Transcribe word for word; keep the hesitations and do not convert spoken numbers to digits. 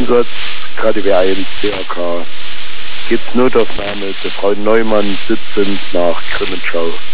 Einsatz, K D W eins, D R K. Geht's Notaufnahme der Frau Neumann sitzend nach Grimmenschau.